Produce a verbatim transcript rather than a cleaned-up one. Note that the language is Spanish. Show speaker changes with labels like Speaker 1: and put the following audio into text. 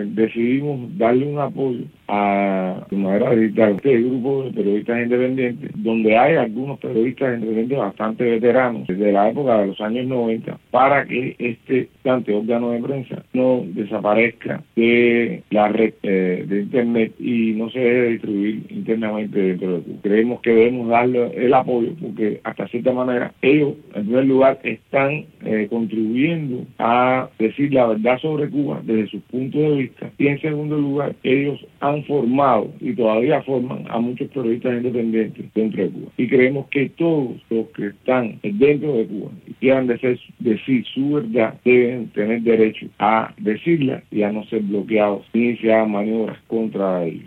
Speaker 1: decidimos darle un apoyo a de manera digital este grupo de periodistas independientes, donde hay algunos periodistas independientes bastante veteranos desde la época de los años noventa, para que este plante órgano de prensa no desaparezca de la red eh, de internet y no se debe distribuir internamente dentro de Cuba. Creemos que debemos darle el apoyo porque hasta cierta manera ellos, en primer lugar, están eh, contribuyendo a decir la verdad sobre Cuba desde su punto de vista, y en segundo lugar, ellos han formado y todavía forman a muchos periodistas independientes dentro de Cuba. Y creemos que todos los que están dentro de Cuba y quieran decir, decir su verdad deben tener derecho a decirla y a no ser bloqueados ni se hagan maniobras contra ellos.